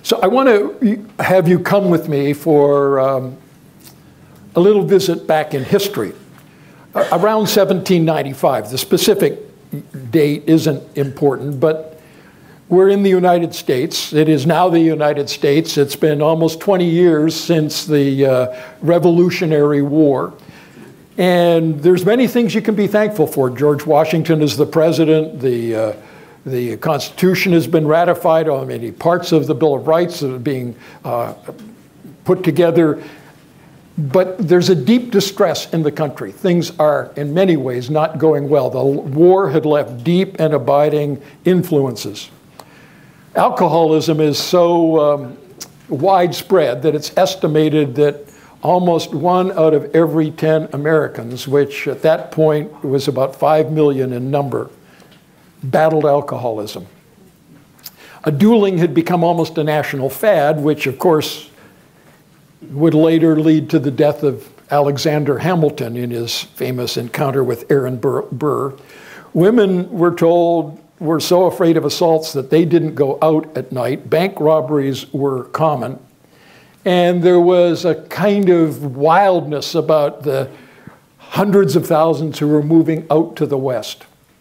So I want to have you come with me for a little visit back in history. Around 1795, the specific date isn't important, but we're in the United States. It is now the United States. It's been almost 20 years since the Revolutionary War. And there's many things you can be thankful for. George Washington is the president. The Constitution has been ratified. Many parts of the Bill of Rights are being put together. But there's a deep distress in the country. Things are, in many ways, not going well. The war had left deep and abiding influences. Alcoholism is so widespread that it's estimated that almost 1 out of every 10 Americans, which at that point was about 5 million in number, battled alcoholism. Dueling had become almost a national fad, which of course would later lead to the death of Alexander Hamilton in his famous encounter with Aaron Burr. Women, we're told, were so afraid of assaults that they didn't go out at night. Bank robberies were common. And there was a kind of wildness about the hundreds of thousands who were moving out to the West.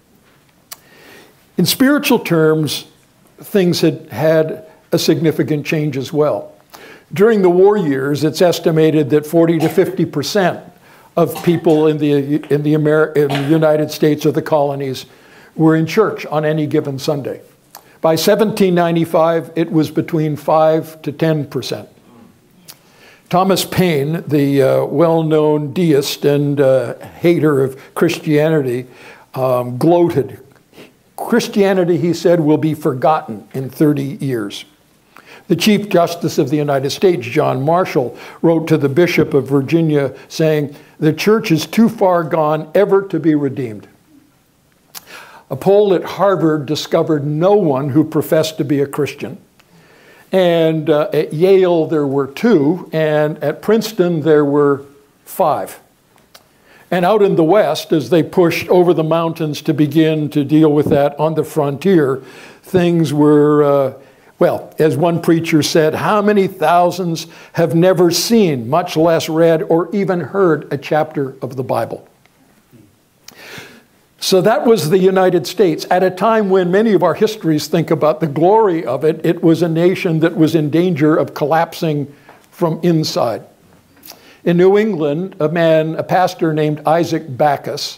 In spiritual terms, things had had a significant change as well. During the war years, it's estimated that 40 to 50% of people in the United States or the colonies were in church on any given Sunday. By 1795, it was between 5 to 10%. Thomas Paine, the well-known deist and hater of Christianity, gloated. Christianity, he said, will be forgotten in 30 years. The Chief Justice of the United States, John Marshall, wrote to the Bishop of Virginia saying, "The church is too far gone ever to be redeemed." A poll at Harvard discovered no one who professed to be a Christian. And at Yale, there were 2, and at Princeton, there were 5. And out in the West, as they pushed over the mountains to begin to deal with that on the frontier, things were, well, as one preacher said, how many thousands have never seen, much less read, or even heard a chapter of the Bible? So that was the United States. At a time when many of our histories think about the glory of it, it was a nation that was in danger of collapsing from inside. In New England, a pastor named Isaac Backus,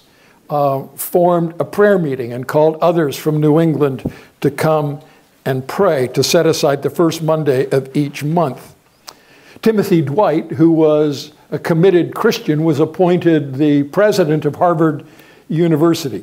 formed a prayer meeting and called others from New England to come and pray, to set aside the first Monday of each month. Timothy Dwight, who was a committed Christian, was appointed the president of Harvard University.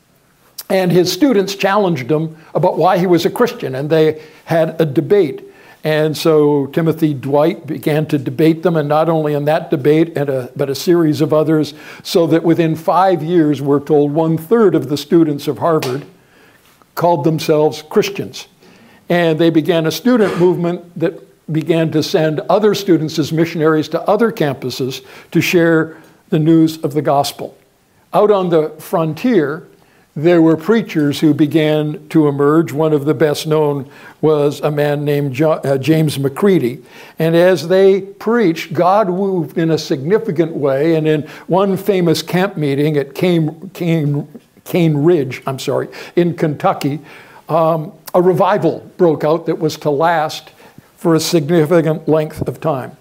And his students challenged him about why he was a Christian, and they had a debate. And so Timothy Dwight began to debate them, and not only in that debate, but a series of others, so that within 5 years, we're told 1/3 of the students of Harvard called themselves Christians. And they began a student movement that began to send other students as missionaries to other campuses to share the news of the gospel. Out on the frontier, there were preachers who began to emerge. One of the best known was a man named James McCready. And as they preached, God moved in a significant way. And in one famous camp meeting at Cane Ridge, in Kentucky, a revival broke out that was to last for a significant length of time.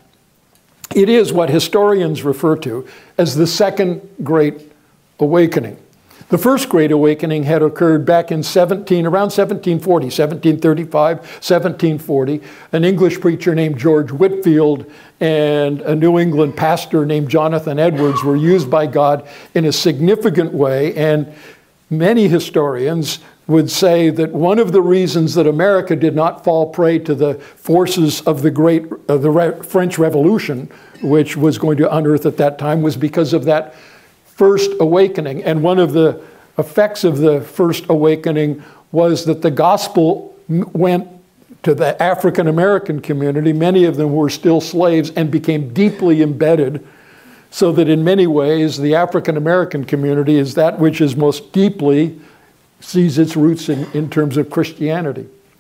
It is what historians refer to as the Second Great Awakening. The First Great Awakening had occurred back in around 1740, 1735, 1740. An English preacher named George Whitefield and a New England pastor named Jonathan Edwards were used by God in a significant way, and many historians would say that one of the reasons that America did not fall prey to the forces of the French Revolution, which was going to unearth at that time, was because of that First Awakening. And one of the effects of the First Awakening was that the gospel went to the African American community. Many of them were still slaves and became deeply embedded, so that in many ways the African American community is that which is most deeply sees its roots in terms of Christianity.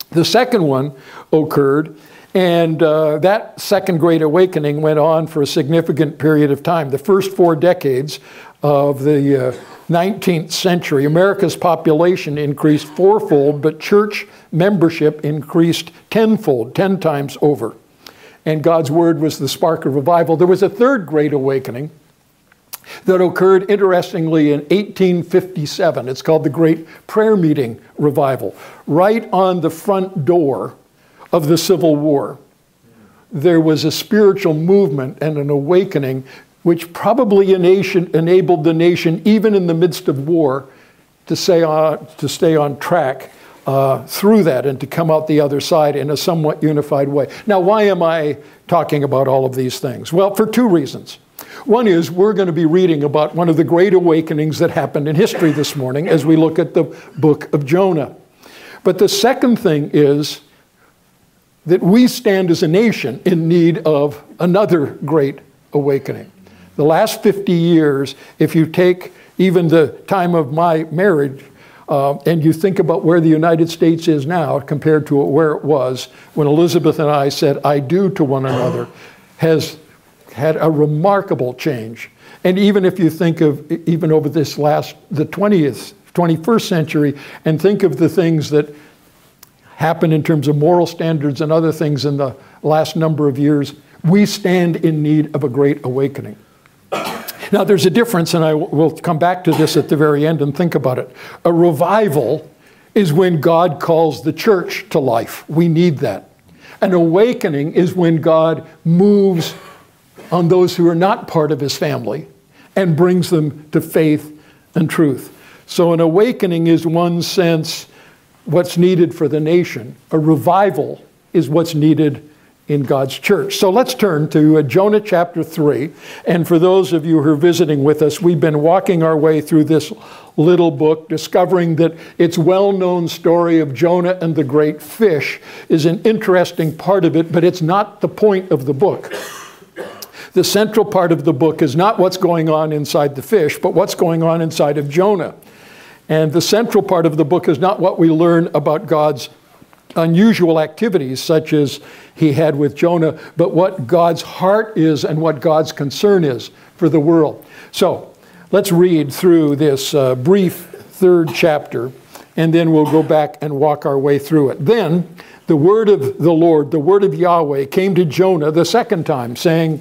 The second one occurred, and that Second Great Awakening went on for a significant period of time. The first 4 decades of the 19th century, America's population increased 4-fold, but church membership increased 10-fold, 10 times over. And God's word was the spark of revival. There was a third Great Awakening that occurred, interestingly, in 1857. It's called the Great Prayer Meeting Revival. Right on the front door of the Civil War, there was a spiritual movement and an awakening which probably enabled the nation, even in the midst of war, to stay on track through that and to come out the other side in a somewhat unified way. Now, why am I talking about all of these things? Well, for 2 reasons. One is we're going to be reading about one of the great awakenings that happened in history this morning as we look at the book of Jonah. But the second thing is that we stand as a nation in need of another great awakening. The last 50 years, if you take even the time of my marriage and you think about where the United States is now compared to where it was when Elizabeth and I said "I do" to one another, has had a remarkable change. And even if you think of even over the 21st century, and think of the things that happened in terms of moral standards and other things in the last number of years, we stand in need of a great awakening. Now, there's a difference, and I will come back to this at the very end and think about it. A revival is when God calls the church to life. We need that. An awakening is when God moves on those who are not part of his family and brings them to faith and truth. So an awakening is, in one sense, what's needed for the nation. A revival is what's needed in God's church. So let's turn to Jonah chapter 3. And for those of you who are visiting with us, we've been walking our way through this little book, discovering that its well-known story of Jonah and the great fish is an interesting part of it, but it's not the point of the book. The central part of the book is not what's going on inside the fish, but what's going on inside of Jonah. And the central part of the book is not what we learn about God's unusual activities, such as he had with Jonah, but what God's heart is and what God's concern is for the world. So let's read through this brief 3rd chapter, and then we'll go back and walk our way through it. Then the word of the Lord, the word of Yahweh, came to Jonah the 2nd time, saying,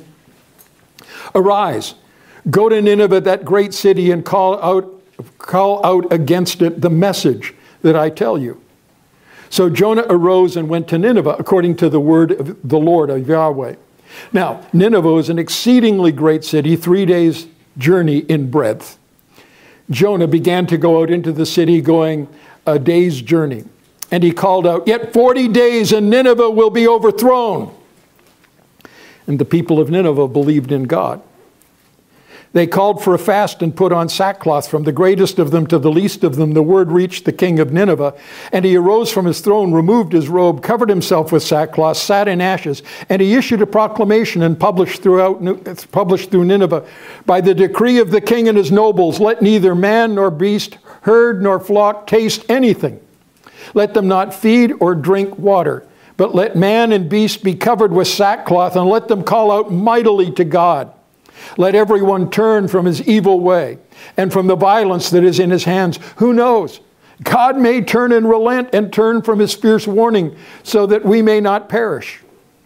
"Arise, go to Nineveh, that great city, and call out against it the message that I tell you." So Jonah arose and went to Nineveh according to the word of the Lord, of Yahweh. Now, Nineveh is an exceedingly great city, 3 days' journey in breadth. Jonah began to go out into the city, going a day's journey. And he called out, "Yet 40 days and Nineveh will be overthrown." And the people of Nineveh believed in God. They called for a fast and put on sackcloth, from the greatest of them to the least of them. The word reached the king of Nineveh, and he arose from his throne, removed his robe, covered himself with sackcloth, sat in ashes, and he issued a proclamation and published through Nineveh, "By the decree of the king and his nobles, let neither man nor beast, herd nor flock taste anything. Let them not feed or drink water, but let man and beast be covered with sackcloth, and let them call out mightily to God. Let everyone turn from his evil way and from the violence that is in his hands. Who knows? God may turn and relent and turn from his fierce warning, so that we may not perish."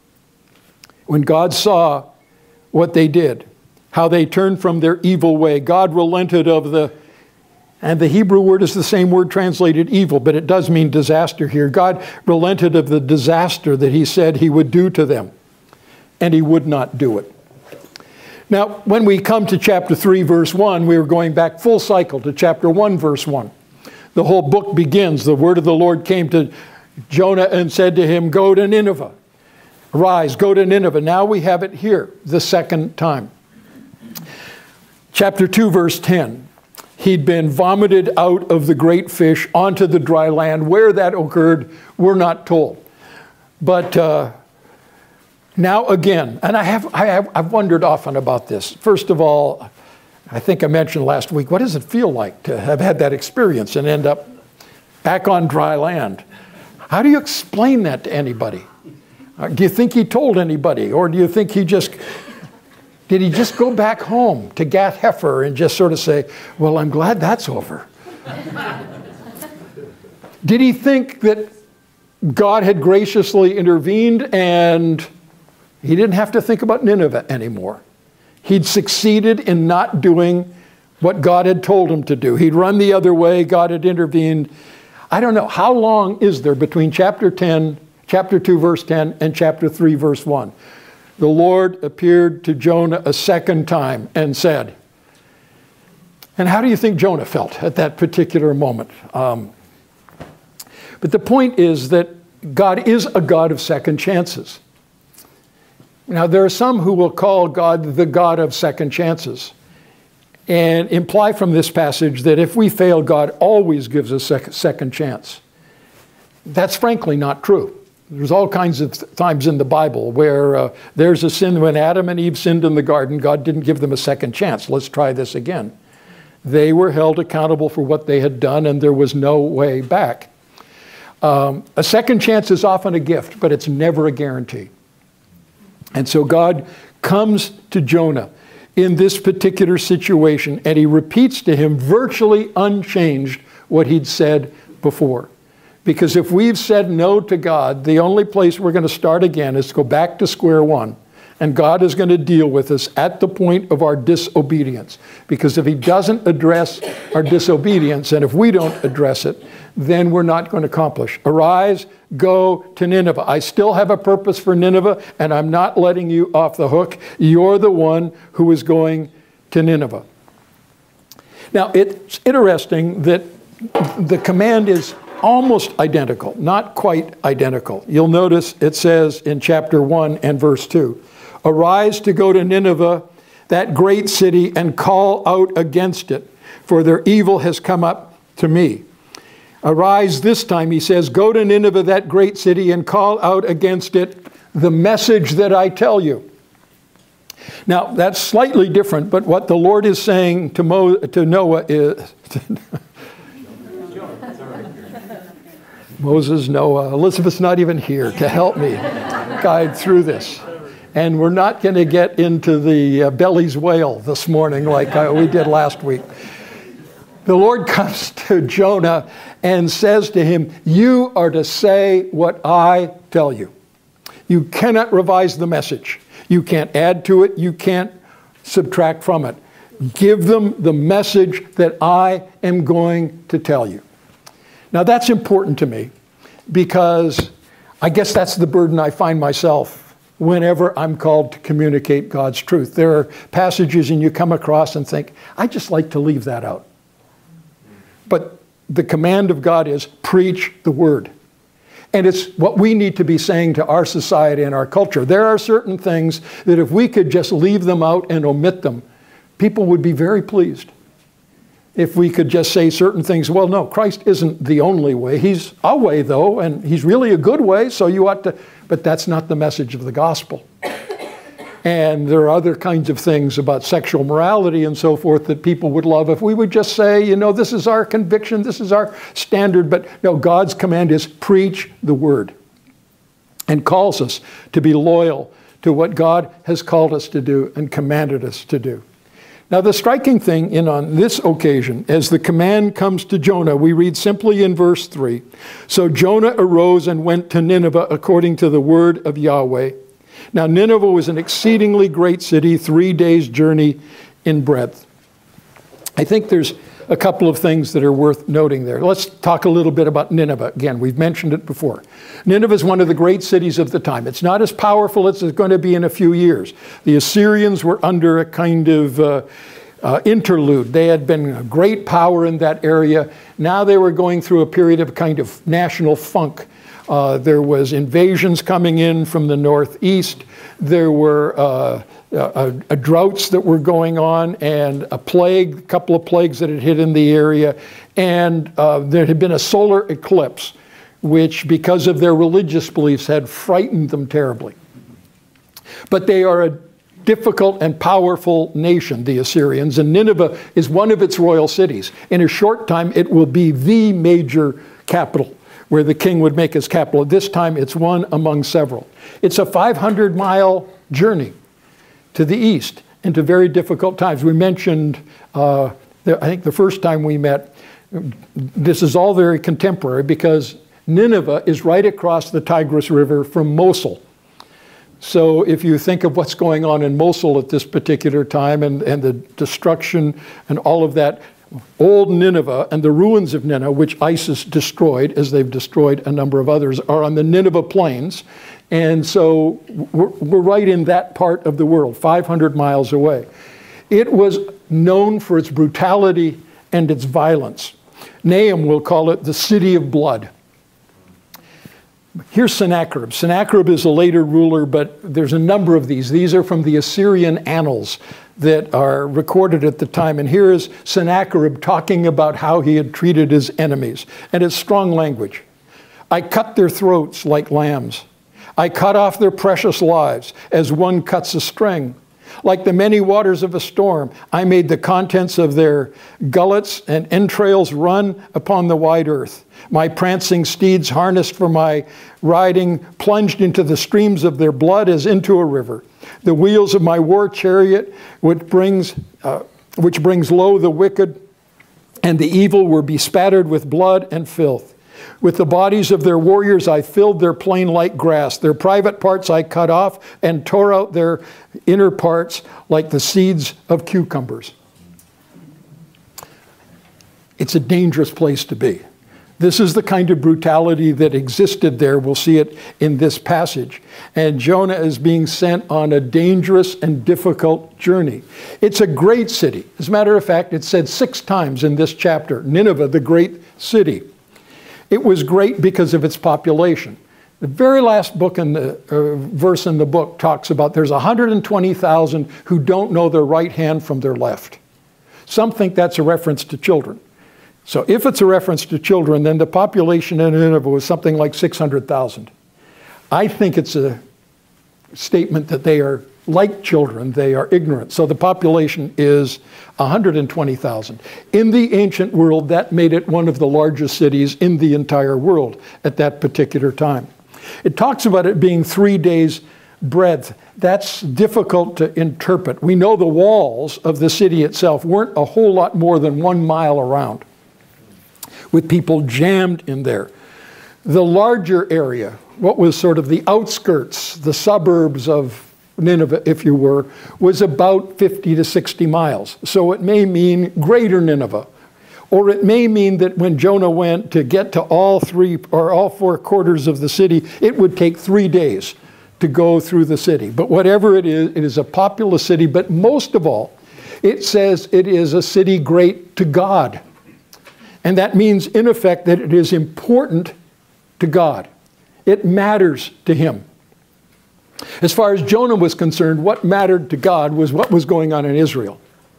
When God saw what they did, how they turned from their evil way, God relented of and the Hebrew word is the same word translated evil, but it does mean disaster here. God relented of the disaster that he said he would do to them, and he would not do it. Now, when we come to chapter 3, verse 1, we are going back full cycle to chapter 1, verse 1. The whole book begins. The word of the Lord came to Jonah and said to him, "Go to Nineveh. Arise, go to Nineveh." Now we have it here, the 2nd time. Chapter 2, verse 10. He'd been vomited out of the great fish onto the dry land. Where that occurred, we're not told. But now again, and I've wondered often about this. First of all, I think I mentioned last week, what does it feel like to have had that experience and end up back on dry land? How do you explain that to anybody? Do you think he told anybody? Or do you think did he just go back home to Gath Hepher and just sort of say, well, I'm glad that's over? Did he think that God had graciously intervened and he didn't have to think about Nineveh anymore? He'd succeeded in not doing what God had told him to do. He'd run the other way, God had intervened. I don't know, how long is there between chapter 2, verse 10, and chapter 3, verse 1? The Lord appeared to Jonah a second time and said, and how do you think Jonah felt at that particular moment? But the point is that God is a God of second chances. Now, there are some who will call God the God of second chances and imply from this passage that if we fail, God always gives us a second chance. That's frankly not true. There's all kinds of times in the Bible where there's a sin. When Adam and Eve sinned in the garden, God didn't give them a second chance. Let's try this again. They were held accountable for what they had done, and there was no way back. A second chance is often a gift, but it's never a guarantee. And so God comes to Jonah in this particular situation, and he repeats to him virtually unchanged what he'd said before. Because if we've said no to God, the only place we're going to start again is to go back to square one. And God is going to deal with us at the point of our disobedience. Because if he doesn't address our disobedience, and if we don't address it, then we're not going to accomplish. Arise, go to Nineveh. I still have a purpose for Nineveh, and I'm not letting you off the hook. You're the one who is going to Nineveh. Now, it's interesting that the command is almost identical, not quite identical. You'll notice it says in chapter 1 and verse 2, arise to go to Nineveh, that great city, and call out against it, for their evil has come up to me. Arise this time, he says, go to Nineveh, that great city, and call out against it the message that I tell you. Now, that's slightly different, but what the Lord is saying to Noah is... Moses, Noah, Elizabeth's not even here to help me guide through this. And we're not going to get into the belly's whale this morning like we did last week. The Lord comes to Jonah and says to him, you are to say what I tell you. You cannot revise the message. You can't add to it. You can't subtract from it. Give them the message that I am going to tell you. Now that's important to me because I guess that's the burden I find myself whenever I'm called to communicate God's truth. There are passages and you come across and think, I just like to leave that out. But the command of God is preach the word. And it's what we need to be saying to our society and our culture. There are certain things that if we could just leave them out and omit them, people would be very pleased. If we could just say certain things, well, no, Christ isn't the only way. He's a way, though, and he's really a good way, so you ought to, but that's not the message of the gospel. And there are other kinds of things about sexual morality and so forth that people would love if we would just say, you know, this is our conviction, this is our standard, but no, God's command is preach the word and calls us to be loyal to what God has called us to do and commanded us to do. Now, the striking thing on this occasion, as the command comes to Jonah, we read simply in verse 3, so Jonah arose and went to Nineveh according to the word of Yahweh. Now, Nineveh was an exceedingly great city, 3 days' journey in breadth. I think there's a couple of things that are worth noting there. Let's talk a little bit about Nineveh. Again, we've mentioned it before. Nineveh is one of the great cities of the time. It's not as powerful as it's going to be in a few years. The Assyrians were under a kind of interlude. They had been a great power in that area. Now they were going through a period of kind of national funk. There was invasions coming in from the northeast. There were droughts that were going on, and a couple of plagues that had hit in the area. And there had been a solar eclipse, which, because of their religious beliefs, had frightened them terribly. But they are a difficult and powerful nation, the Assyrians, and Nineveh is one of its royal cities. In a short time, it will be the major capital where the king would make his capital. This time it's one among several. It's a 500-mile journey to the east into very difficult times. We mentioned, I think the first time we met, this is all very contemporary because Nineveh is right across the Tigris River from Mosul. So if you think of what's going on in Mosul at this particular time and the destruction and all of that, old Nineveh and the ruins of Nineveh, which ISIS destroyed, as they've destroyed a number of others, are on the Nineveh plains. And so we're right in that part of the world, 500 miles away. It was known for its brutality and its violence. Nahum will call it the city of blood. Here's Sennacherib. Sennacherib is a later ruler, but there's a number of these. These are from the Assyrian annals that are recorded at the time. And here is Sennacherib talking about how he had treated his enemies. And it's strong language. I cut their throats like lambs. I cut off their precious lives as one cuts a string. Like the many waters of a storm, I made the contents of their gullets and entrails run upon the wide earth. My prancing steeds harnessed for my riding plunged into the streams of their blood as into a river. The wheels of my war chariot, which brings low the wicked and the evil, were bespattered with blood and filth. With the bodies of their warriors I filled their plain like grass. Their private parts I cut off and tore out their inner parts like the seeds of cucumbers. It's a dangerous place to be. This is the kind of brutality that existed there. We'll see it in this passage. And Jonah is being sent on a dangerous and difficult journey. It's a great city. As a matter of fact, it's said 6 times in this chapter, Nineveh, the great city. It was great because of its population. The very last book in the verse in the book talks about there's 120,000 who don't know their right hand from their left. Some think that's a reference to children. So if it's a reference to children, then the population in Nineveh was something like 600,000. I think it's a statement that they are like children, they are ignorant. So the population is 120,000. In the ancient world, that made it one of the largest cities in the entire world at that particular time. It talks about it being 3 days' breadth. That's difficult to interpret. We know the walls of the city itself weren't a whole lot more than 1 mile around, with people jammed in there. The larger area, what was sort of the outskirts, the suburbs of Nineveh, if you were, was about 50 to 60 miles. So it may mean greater Nineveh. Or it may mean that when Jonah went to get to all 3 or all 4 quarters of the city, it would take 3 days to go through the city. But whatever it is a populous city. But most of all, it says it is a city great to God. And that means, in effect, that it is important to God. It matters to him. As far as Jonah was concerned, what mattered to God was what was going on in Israel.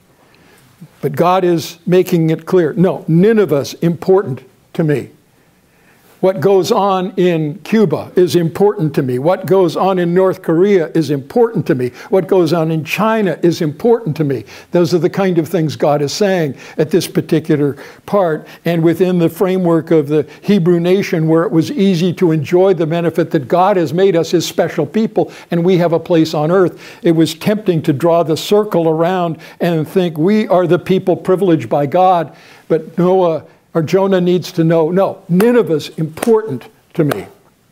But God is making it clear, no, Nineveh's important to me. What goes on in Cuba is important to me. What goes on in North Korea is important to me. What goes on in China is important to me. Those are the kind of things God is saying at this particular part. And within the framework of the Hebrew nation, where it was easy to enjoy the benefit that God has made us his special people and we have a place on earth, it was tempting to draw the circle around and think we are the people privileged by God. But Jonah needs to know, no, Nineveh's important to me.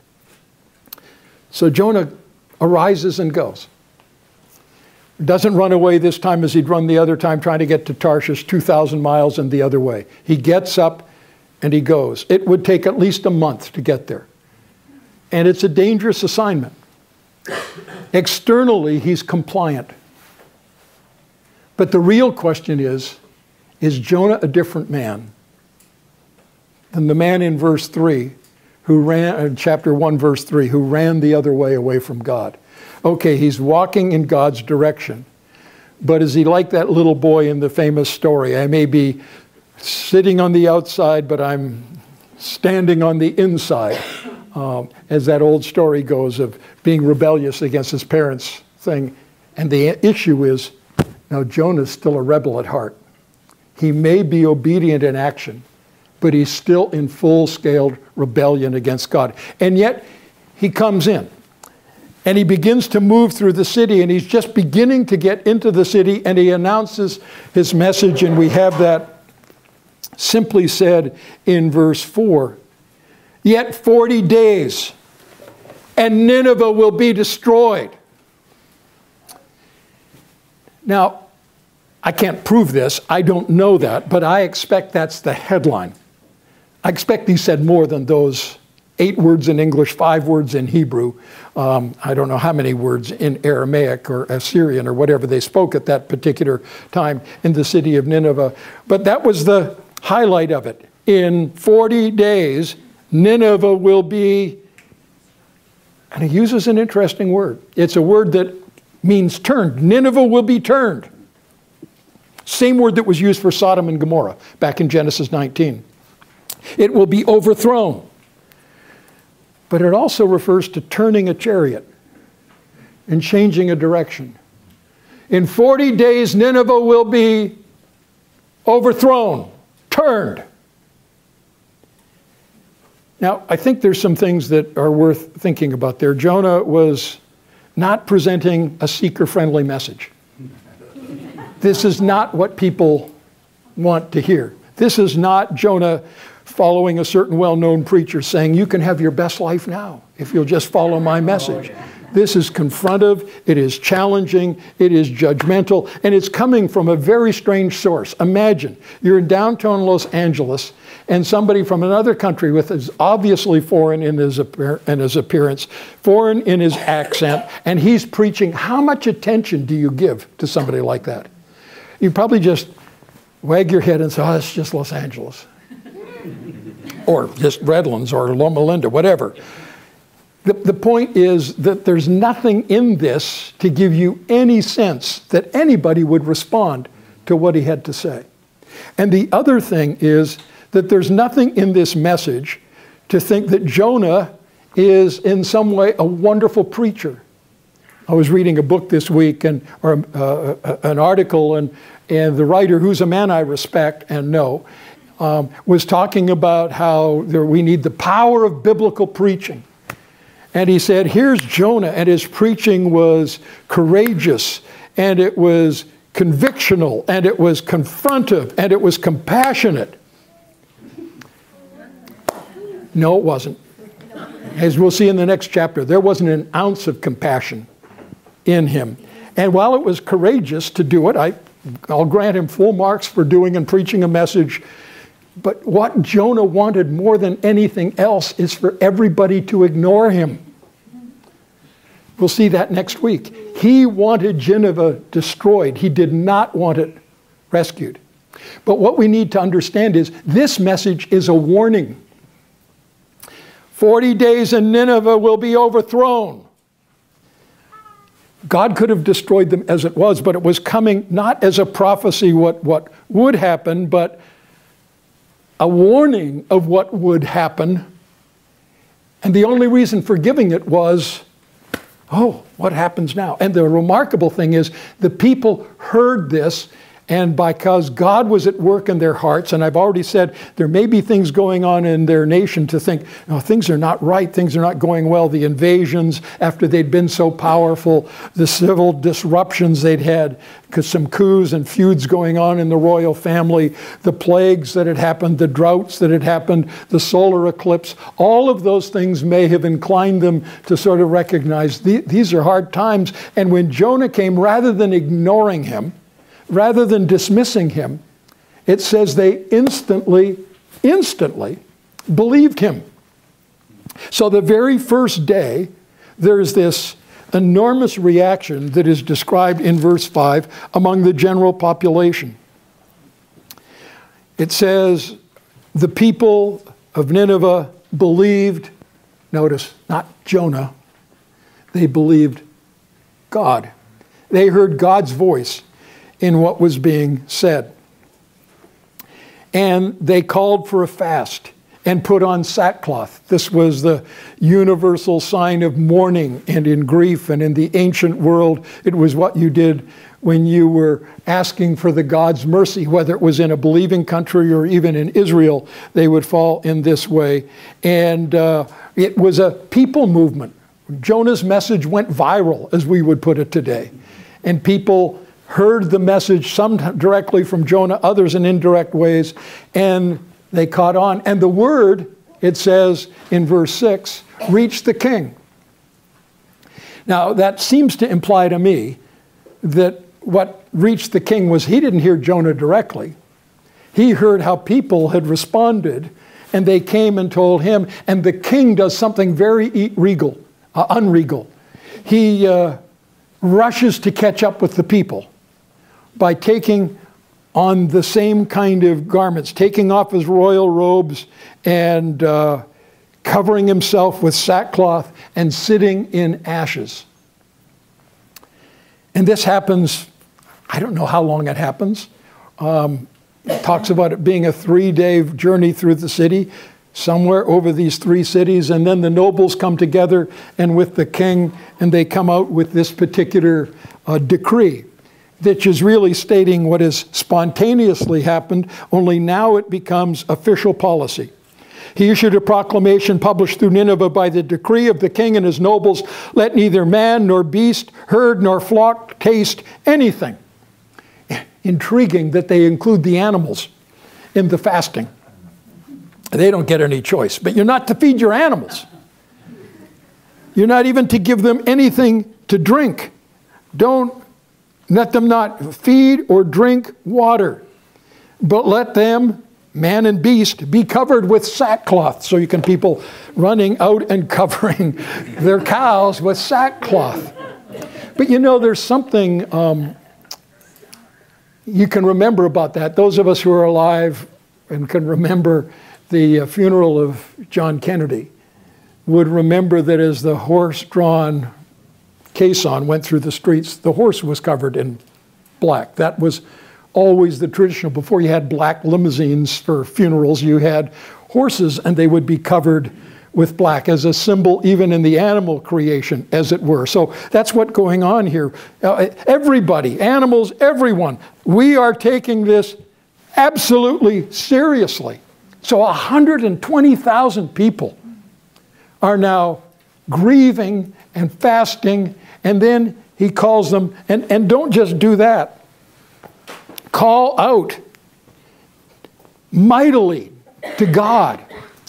So Jonah arises and goes. Doesn't run away this time as he'd run the other time trying to get to Tarshish, 2,000 miles and the other way. He gets up and he goes. It would take at least a month to get there. And it's a dangerous assignment. Externally, he's compliant. But the real question is Jonah a different man than the man in verse 3 who ran, chapter 1, verse 3, who ran the other way away from God? Okay, he's walking in God's direction. But is he like that little boy in the famous story? I may be sitting on the outside, but I'm standing on the inside. As that old story goes of being rebellious against his parents' thing. And the issue is, now Jonah's still a rebel at heart. He may be obedient in action, but he's still in full-scale rebellion against God. And yet, he comes in, and he begins to move through the city, and he's just beginning to get into the city, and he announces his message, and we have that simply said in verse 4. Yet 40 days, and Nineveh will be destroyed. Now, I can't prove this. I don't know that, but I expect that's the headline. I expect he said more than those 8 words in English, 5 words in Hebrew. I don't know how many words in Aramaic or Assyrian or whatever they spoke at that particular time in the city of Nineveh. But that was the highlight of it. In 40 days, Nineveh will be, and he uses an interesting word. It's a word that means turned. Nineveh will be turned. Same word that was used for Sodom and Gomorrah back in Genesis 19. It will be overthrown. But it also refers to turning a chariot and changing a direction. In 40 days, Nineveh will be overthrown, turned. Now, I think there's some things that are worth thinking about there. Jonah was not presenting a seeker-friendly message. This is not what people want to hear. This is not Jonah following a certain well-known preacher saying, you can have your best life now if you'll just follow my message. This is confrontive, it is challenging, it is judgmental, and it's coming from a very strange source. Imagine you're in downtown Los Angeles and somebody from another country with is obviously foreign in his appearance, foreign in his accent, and he's preaching. How much attention do you give to somebody like that? You probably just wag your head and say, oh, it's just Los Angeles. Or just Redlands or Loma Linda, whatever. The point is that there's nothing in this to give you any sense that anybody would respond to what he had to say. And the other thing is that there's nothing in this message to think that Jonah is in some way a wonderful preacher. I was reading a book this week, an article, and the writer, who's a man I respect and know, was talking about how we need the power of biblical preaching. And he said, here's Jonah, and his preaching was courageous, and it was convictional, and it was confrontive, and it was compassionate. No, it wasn't. As we'll see in the next chapter, there wasn't an ounce of compassion in him. And while it was courageous to do it, I'll grant him full marks for doing and preaching a message. But what Jonah wanted more than anything else is for everybody to ignore him. We'll see that next week. He wanted Nineveh destroyed. He did not want it rescued. But what we need to understand is this message is a warning. 40 days and Nineveh will be overthrown. God could have destroyed them as it was, but it was coming not as a prophecy what would happen, but a warning of what would happen. And the only reason for giving it was, oh, what happens now? And the remarkable thing is the people heard this, and because God was at work in their hearts, and I've already said there may be things going on in their nation to think, no, things are not right, things are not going well. The invasions after they'd been so powerful, the civil disruptions they'd had, because some coups and feuds going on in the royal family, the plagues that had happened, the droughts that had happened, the solar eclipse, all of those things may have inclined them to sort of recognize these are hard times. And when Jonah came, rather than ignoring him, rather than dismissing him, it says they instantly believed him. So the very first day, there's this enormous reaction that is described in verse 5 among the general population. It says, the people of Nineveh believed, notice, not Jonah, they believed God. They heard God's voice in what was being said. And they called for a fast and put on sackcloth. This was the universal sign of mourning and in grief, and in the ancient world, it was what you did when you were asking for the God's mercy, whether it was in a believing country or even in Israel, they would fall in this way. And it was a people movement. Jonah's message went viral, as we would put it today. And people heard the message, some directly from Jonah, others in indirect ways, and they caught on. And the word, it says in verse 6, reached the king. Now, that seems to imply to me that what reached the king was he didn't hear Jonah directly. He heard how people had responded, and they came and told him, and the king does something very unregal. He rushes to catch up with the people by taking on the same kind of garments, taking off his royal robes and covering himself with sackcloth and sitting in ashes. And this happens, I don't know how long it happens. It talks about it being a 3-day journey through the city, somewhere over these 3 cities, and then the nobles come together and with the king, and they come out with this particular decree, which is really stating what has spontaneously happened, only now it becomes official policy. He issued a proclamation published through Nineveh by the decree of the king and his nobles, let neither man nor beast, herd nor flock taste anything. Intriguing that they include the animals in the fasting. They don't get any choice, but you're not to feed your animals. You're not even to give them anything to drink. Don't let them not feed or drink water, but let them, man and beast, be covered with sackcloth. So you can people running out and covering their cows with sackcloth. But you know, there's something you can remember about that. Those of us who are alive and can remember the funeral of John Kennedy would remember that as the horse-drawn caisson went through the streets, the horse was covered in black. That was always the traditional. Before you had black limousines for funerals, you had horses, and they would be covered with black as a symbol, even in the animal creation, as it were. So that's what's going on here. Everybody, animals, everyone, we are taking this absolutely seriously. So 120,000 people are now grieving and fasting, and then he calls them, and don't just do that. Call out mightily to God.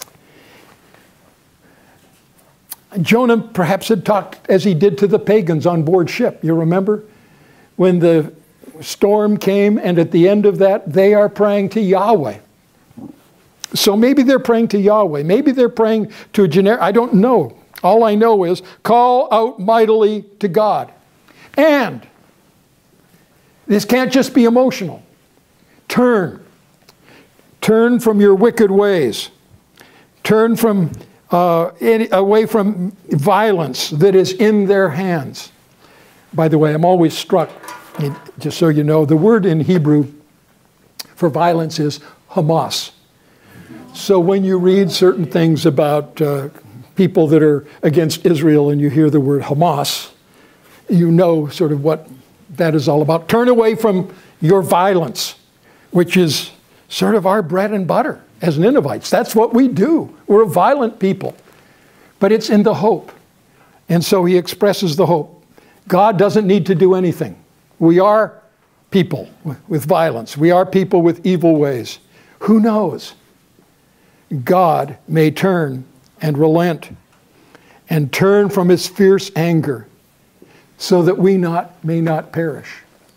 Jonah perhaps had talked as he did to the pagans on board ship. You remember? When the storm came, and at the end of that, they are praying to Yahweh. So maybe they're praying to Yahweh. Maybe they're praying to a generic, I don't know. All I know is call out mightily to God. And this can't just be emotional. Turn. Turn from your wicked ways. Turn from away from violence that is in their hands. By the way, I'm always struck, just so you know, the word in Hebrew for violence is Hamas. So when you read certain things about people that are against Israel and you hear the word Hamas, you know sort of what that is all about. Turn away from your violence, which is sort of our bread and butter as Ninevites. That's what we do. We're a violent people. But it's in the hope. And so he expresses the hope. God doesn't need to do anything. We are people with violence. We are people with evil ways. Who knows? God may turn and relent and turn from his fierce anger so that we may not perish.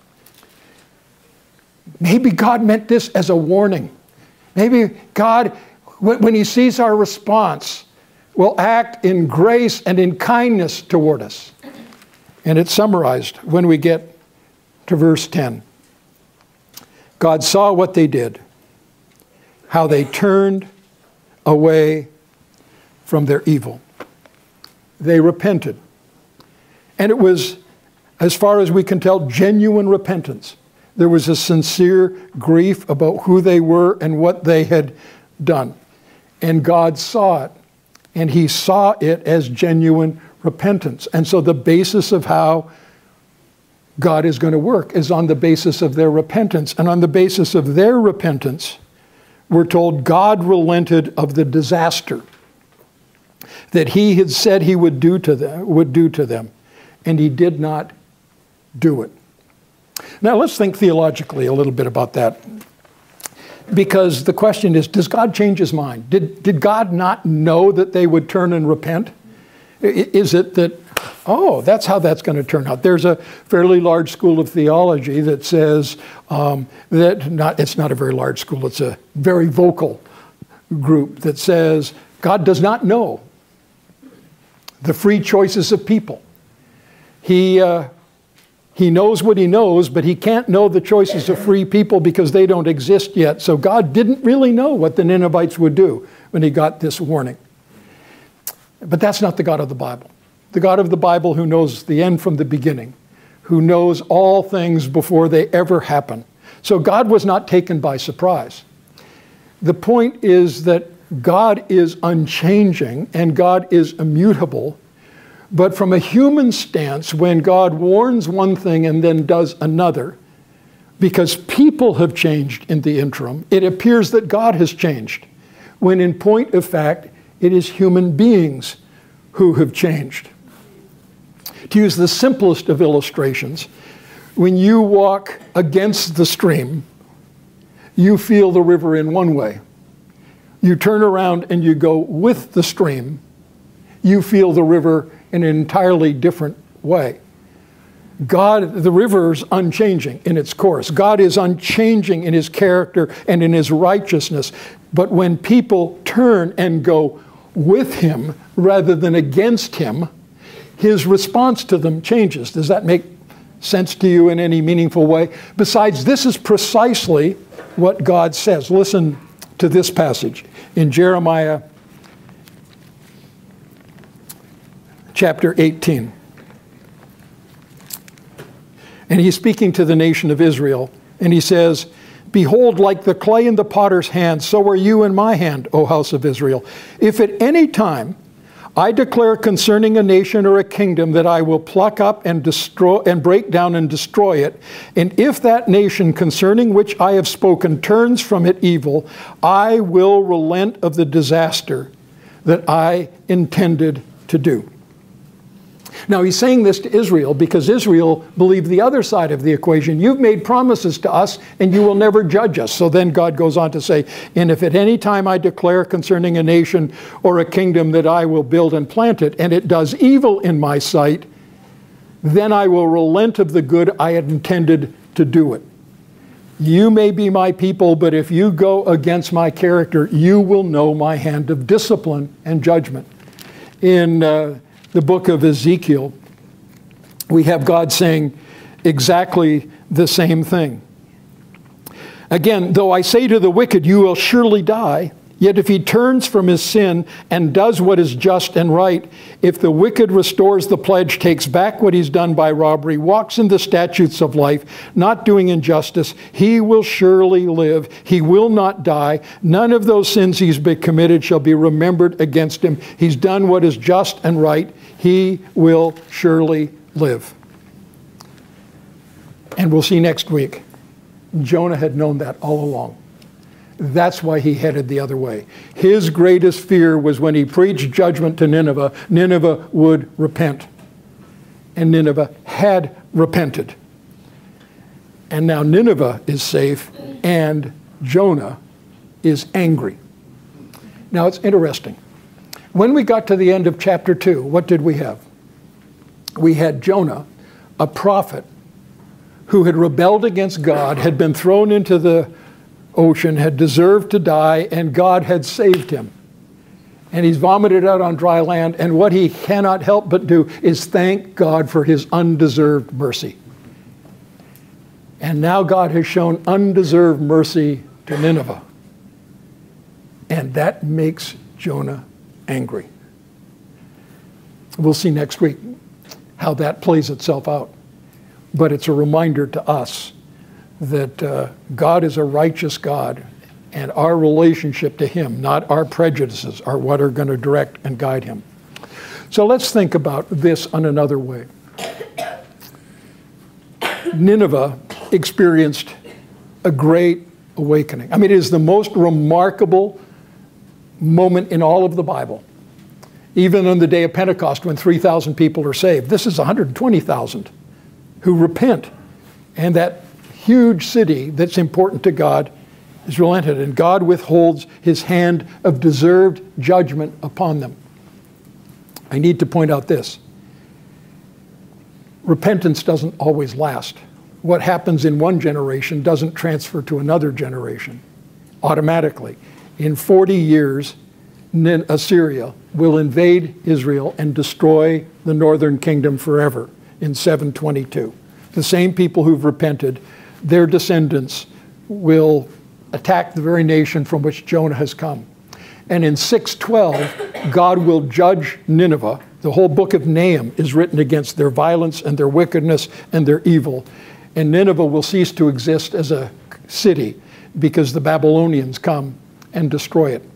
Maybe God meant this as a warning. Maybe God, when he sees our response, will act in grace and in kindness toward us. And it's summarized when we get to verse 10. God saw what they did, how they turned away from their evil. They repented. And it was, as far as we can tell, genuine repentance. There was a sincere grief about who they were and what they had done. And God saw it, and he saw it as genuine repentance. And so the basis of how God is going to work is on the basis of their repentance. And on the basis of their repentance, we're told God relented of the disaster that he had said he would do to them, and he did not do it. Now let's think theologically a little bit about that. Because the question is, does God change his mind? Did God not know that they would turn and repent? Is it that, oh, that's how that's going to turn out? There's a fairly large school of theology that says it's not a very large school, it's a very vocal group that says God does not know the free choices of people. He knows what he knows, but he can't know the choices of free people because they don't exist yet. So God didn't really know what the Ninevites would do when he got this warning. But that's not the God of the Bible. The God of the Bible who knows the end from the beginning, who knows all things before they ever happen. So God was not taken by surprise. The point is that God is unchanging and God is immutable. But from a human stance, when God warns one thing and then does another, because people have changed in the interim, it appears that God has changed, when in point of fact, it is human beings who have changed. To use the simplest of illustrations, when you walk against the stream, you feel the river in one way. You turn around and you go with the stream, you feel the river in an entirely different way. The river's unchanging in its course. God is unchanging in his character and in his righteousness. But when people turn and go with him rather than against him, his response to them changes. Does that make sense to you in any meaningful way? Besides, this is precisely what God says. Listen to this passage in Jeremiah chapter 18. And he's speaking to the nation of Israel, and he says, "Behold, like the clay in the potter's hand, so are you in my hand, O house of Israel. If at any time I declare concerning a nation or a kingdom that I will pluck up and destroy and break down and destroy it, and if that nation concerning which I have spoken turns from it evil, I will relent of the disaster that I intended to do." Now he's saying this to Israel because Israel believed the other side of the equation. You've made promises to us and you will never judge us. So then God goes on to say, "And if at any time I declare concerning a nation or a kingdom that I will build and plant it, and it does evil in my sight, then I will relent of the good I had intended to do it. You may be my people, but if you go against my character, you will know my hand of discipline and judgment." In the book of Ezekiel, we have God saying exactly the same thing. Again, "Though I say to the wicked, you will surely die, yet if he turns from his sin and does what is just and right, if the wicked restores the pledge, takes back what he's done by robbery, walks in the statutes of life, not doing injustice, he will surely live. He will not die. None of those sins he's been committed shall be remembered against him. He's done what is just and right. He will surely live." And we'll see next week, Jonah had known that all along. That's why he headed the other way. His greatest fear was when he preached judgment to Nineveh, Nineveh would repent. And Nineveh had repented. And now Nineveh is safe and Jonah is angry. Now it's interesting. When we got to the end of chapter 2, what did we have? We had Jonah, a prophet who had rebelled against God, had been thrown into the ocean, had deserved to die, and God had saved him. And he's vomited out on dry land, and what he cannot help but do is thank God for his undeserved mercy. And now God has shown undeserved mercy to Nineveh. And that makes Jonah angry. We'll see next week how that plays itself out. But it's a reminder to us that God is a righteous God, and our relationship to him, not our prejudices, are what are going to direct and guide him. So let's think about this on another way. Nineveh experienced a great awakening. I mean, it is the most remarkable moment in all of the Bible. Even on the day of Pentecost, when 3,000 people are saved, this is 120,000 who repent. And that huge city that's important to God is relented, and God withholds his hand of deserved judgment upon them. I need to point out this. Repentance doesn't always last. What happens in one generation doesn't transfer to another generation automatically. In 40 years, Assyria will invade Israel and destroy the northern kingdom forever in 722. The same people who've repented, their descendants will attack the very nation from which Jonah has come. And in 612, God will judge Nineveh. The whole book of Nahum is written against their violence and their wickedness and their evil. And Nineveh will cease to exist as a city because the Babylonians come and destroy it.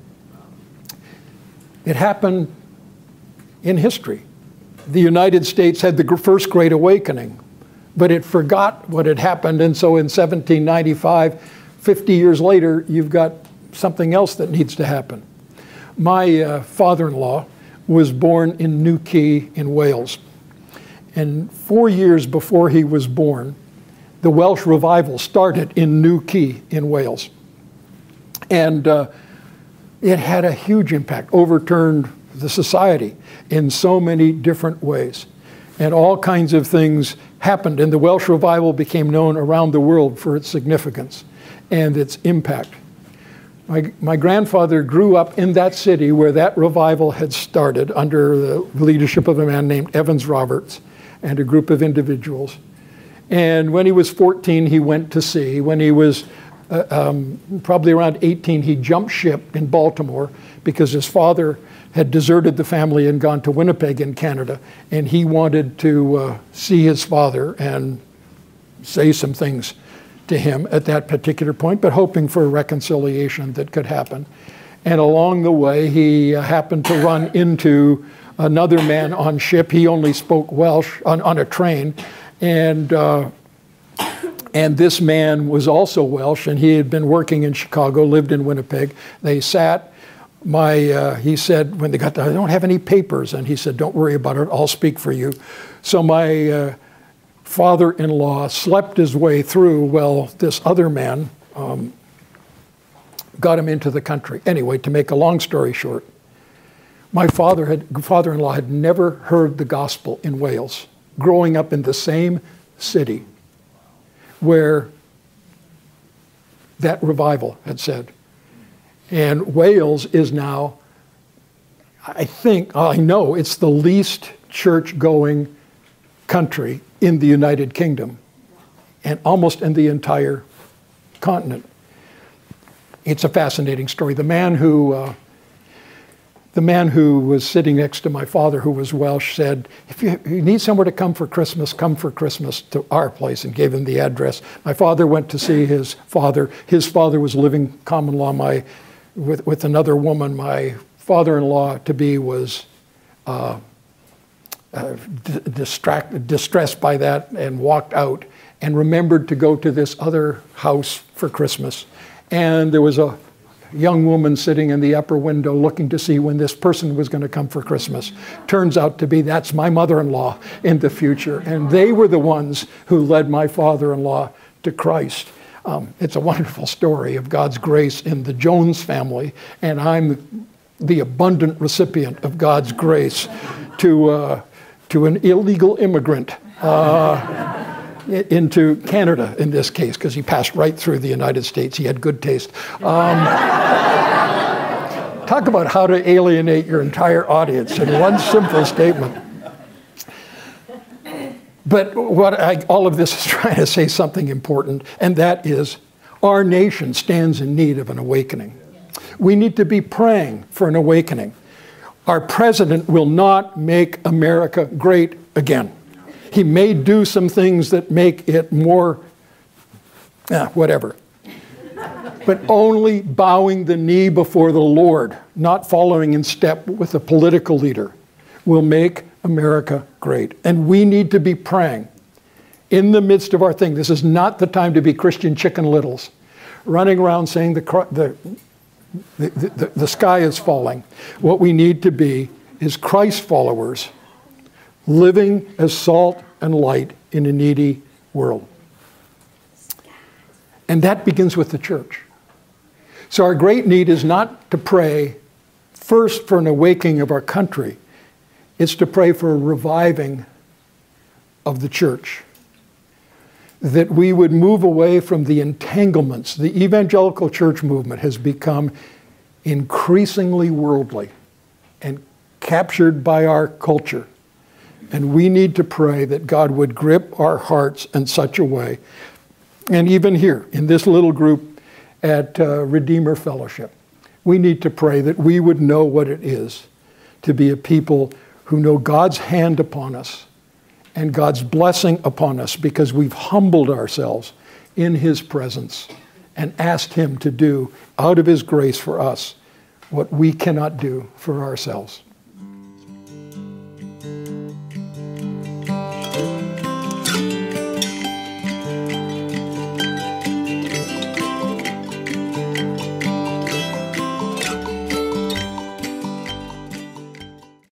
It happened in history. The United States had the first Great Awakening, but it forgot what had happened. And so in 1795, 50 years later, you've got something else that needs to happen. My father-in-law was born in Newquay in Wales. And 4 years before he was born, the Welsh revival started in Newquay in Wales. And it had a huge impact, overturned the society in so many different ways. And all kinds of things happened. And the Welsh revival became known around the world for its significance and its impact. My grandfather grew up in that city where that revival had started under the leadership of a man named Evans Roberts and a group of individuals. And when he was 14, he went to sea. When he was probably around 18, he jumped ship in Baltimore because his father had deserted the family and gone to Winnipeg in Canada. And he wanted to see his father and say some things to him at that particular point, but hoping for a reconciliation that could happen. And along the way, he happened to run into another man on ship. He only spoke Welsh on a train. And this man was also Welsh, and he had been working in Chicago, lived in Winnipeg. They sat. He said, when they got there, I don't have any papers. And he said, don't worry about it, I'll speak for you. So my father-in-law slept his way through. Well, this other man got him into the country. Anyway, to make a long story short, my father-in-law had never heard the gospel in Wales, growing up in the same city where that revival had said. And Wales is now, I know it's the least church-going country in the United Kingdom and almost in the entire continent. It's a fascinating story. The man who was sitting next to my father, who was Welsh, said, if you need somewhere to come for Christmas to our place, and gave him the address. My father went to see his father. His father was living common law with another woman. My father-in-law-to-be was distressed by that and walked out and remembered to go to this other house for Christmas. And there was a young woman sitting in the upper window looking to see when this person was going to come for Christmas. Turns out to be that's my mother-in-law in the future. And they were the ones who led my father-in-law to Christ. It's a wonderful story of God's grace in the Jones family, and I'm the abundant recipient of God's grace to an illegal immigrant into Canada in this case, because he passed right through the United States. He had good taste. Talk about how to alienate your entire audience in one simple statement. But all of this is trying to say something important, and that is our nation stands in need of an awakening. We need to be praying for an awakening. Our president will not make America great again. He may do some things that make it more, whatever. but only bowing the knee before the Lord, not following in step with a political leader, will make America great. And we need to be praying in the midst of our thing. This is not the time to be Christian Chicken Littles, running around saying the sky is falling. What we need to be is Christ followers, living as salt and light in a needy world. And that begins with the church. So our great need is not to pray first for an awakening of our country. It's to pray for a reviving of the church. That we would move away from the entanglements. The evangelical church movement has become increasingly worldly and captured by our culture. And we need to pray that God would grip our hearts in such a way. And even here, in this little group at Redeemer Fellowship, we need to pray that we would know what it is to be a people who know God's hand upon us and God's blessing upon us because we've humbled ourselves in His presence and asked Him to do out of His grace for us what we cannot do for ourselves.